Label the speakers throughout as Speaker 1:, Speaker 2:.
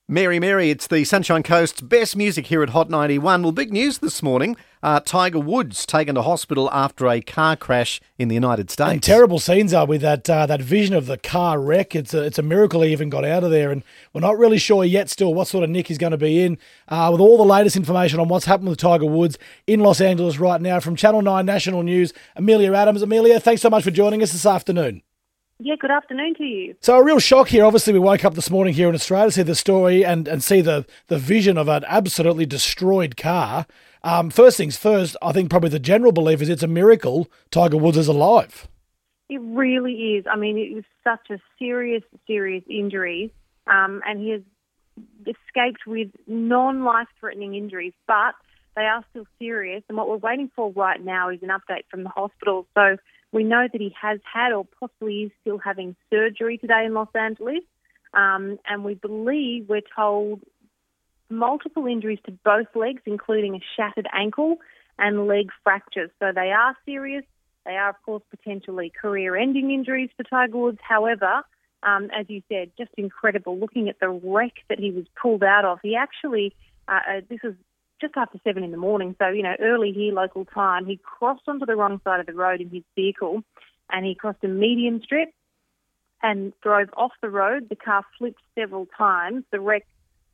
Speaker 1: Mary, it's the Sunshine Coast's best music here at Hot 91. Well, big news this morning. Tiger Woods taken to hospital after a car crash in the United States.
Speaker 2: And terrible scenes are with that vision of the car wreck. It's a miracle he even got out of there, and we're not really sure yet still what sort of nick he's going to be in. With all the latest information on what's happened with Tiger Woods in Los Angeles right now from Channel 9 National News, Amelia Adams. Amelia, thanks so much for joining us this afternoon.
Speaker 3: Yeah, good afternoon to you.
Speaker 2: So a real shock here. Obviously, we woke up this morning here in Australia to see the story and see the vision of an absolutely destroyed car. First things first, I think probably the general belief is it's a miracle Tiger Woods is alive.
Speaker 3: It really is. I mean, it was such a serious injury, and he has escaped with non-life-threatening injuries, but they are still serious. And what we're waiting for right now is an update from the hospital. So we know that he has had or possibly is still having surgery today in Los Angeles. And we believe, we're told, multiple injuries to both legs, including a shattered ankle and leg fractures. So they are serious. They are, of course, potentially career-ending injuries for Tiger Woods. However, as you said, just incredible. Looking at the wreck that he was pulled out of, he actually, this was just after 7 in the morning, so, early here, local time, he crossed onto the wrong side of the road in his vehicle, and he crossed a median strip and drove off the road. The car flipped several times. The wreck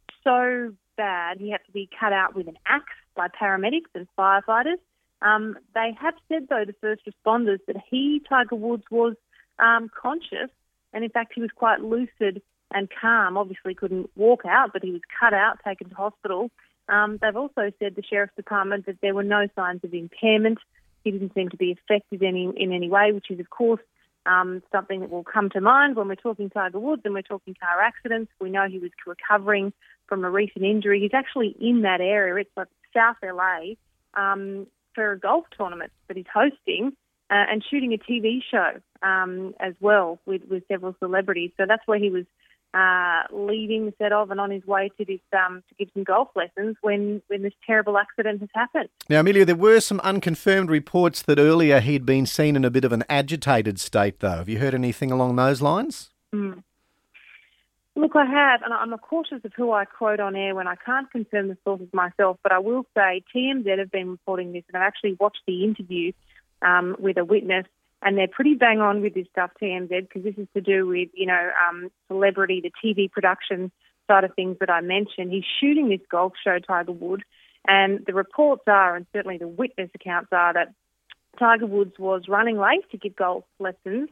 Speaker 3: so bad, he had to be cut out with an axe by paramedics and firefighters. They have said, though, the first responders, that Tiger Woods, was conscious, and in fact he was quite lucid and calm. Obviously couldn't walk out, but he was cut out, taken to hospital. They've also said, the Sheriff's Department, that there were no signs of impairment. He didn't seem to be affected in any way, which is, of course, something that will come to mind when we're talking Tiger Woods and we're talking car accidents. We know he was recovering from a recent injury. He's actually in that area. It's like South LA for a golf tournament that he's hosting and shooting a TV show as well with several celebrities. So that's where he was leaving the set of and on his way to this to give some golf lessons when this terrible accident has happened.
Speaker 1: Now, Amelia, there were some unconfirmed reports that earlier he'd been seen in a bit of an agitated state, though. Have you heard anything along those lines?
Speaker 3: Look, I have, and I'm cautious of who I quote on air when I can't confirm the sources myself, but I will say TMZ have been reporting this, and I've actually watched the interview with a witness, and they're pretty bang on with this stuff, TMZ, because this is to do with, celebrity, the TV production side of things that I mentioned. He's shooting this golf show, Tiger Woods, and the reports are, and certainly the witness accounts are, that Tiger Woods was running late to give golf lessons,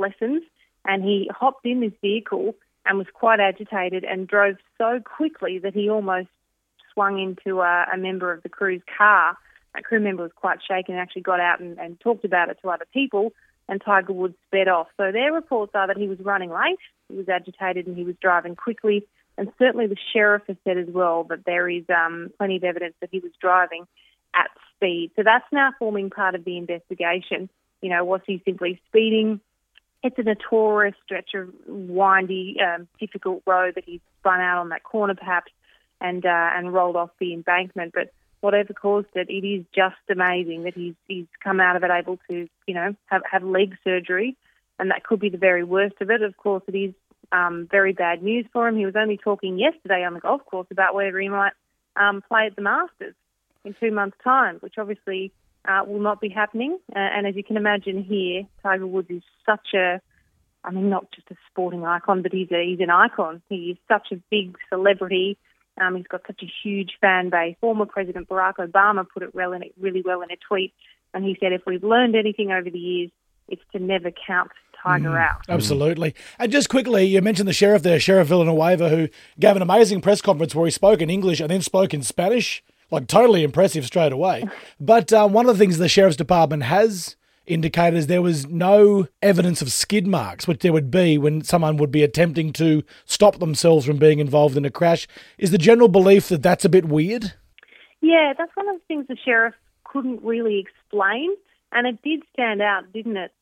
Speaker 3: and he hopped in this vehicle and was quite agitated and drove so quickly that he almost swung into a member of the crew's car. That crew member was quite shaken and actually got out and talked about it to other people, and Tiger Woods sped off. So their reports are that he was running late, he was agitated, and he was driving quickly. And certainly the sheriff has said as well that there is plenty of evidence that he was driving at speed. So that's now forming part of the investigation. Was he simply speeding? It's a notorious stretch of windy, difficult road that he spun out on that corner perhaps and rolled off the embankment. But whatever caused it, it is just amazing that he's come out of it able to, have leg surgery, and that could be the very worst of it. Of course, it is very bad news for him. He was only talking yesterday on the golf course about whether he might play at the Masters in 2 months' time, which obviously will not be happening. And as you can imagine here, Tiger Woods is such not just a sporting icon, but he's an icon. He is such a big celebrity. He's got such a huge fan base. Former President Barack Obama put it really well in a tweet, and he said, if we've learned anything over the years, it's to never count Tiger out.
Speaker 2: Absolutely. And just quickly, you mentioned the sheriff there, Sheriff Villanueva, who gave an amazing press conference where he spoke in English and then spoke in Spanish. Like, totally impressive straight away. But one of the things the Sheriff's Department has indicated is there was no evidence of skid marks, which there would be when someone would be attempting to stop themselves from being involved in a crash. Is the general belief that that's a bit weird?
Speaker 3: Yeah, that's one of the things the sheriff couldn't really explain, and it did stand out, didn't it?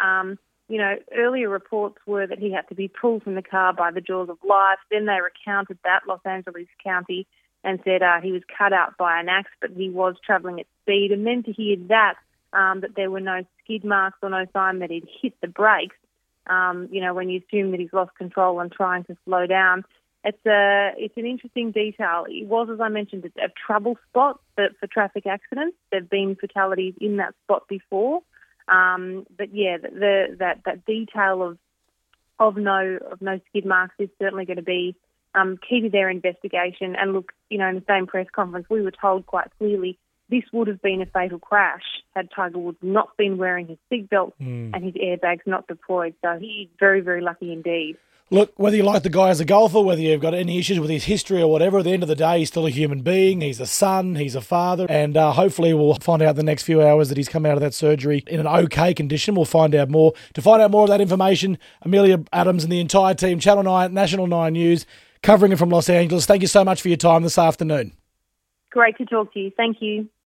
Speaker 3: Earlier reports were that he had to be pulled from the car by the jaws of life. Then they recounted that, Los Angeles County, and said he was cut out by an axe, but he was travelling at speed. And then to hear that there were no skid marks or no sign that he'd hit the brakes, when you assume that he's lost control and trying to slow down, It's an interesting detail. It was, as I mentioned, a trouble spot for traffic accidents. There've been fatalities in that spot before, but yeah, that detail of no skid marks is certainly going to be key to their investigation. And look, in the same press conference, we were told quite clearly this would have been a fatal crash had Tiger Woods not been wearing his seatbelt and his airbags not deployed. So he's very, very lucky indeed.
Speaker 2: Look, whether you like the guy as a golfer, whether you've got any issues with his history or whatever, at the end of the day, he's still a human being. He's a son, he's a father, and hopefully we'll find out in the next few hours that he's come out of that surgery in an okay condition. We'll find out more. To find out more of that information, Amelia Adams and the entire team, Channel 9, National 9 News, covering it from Los Angeles. Thank you so much for your time this afternoon.
Speaker 3: Great to talk to you. Thank you.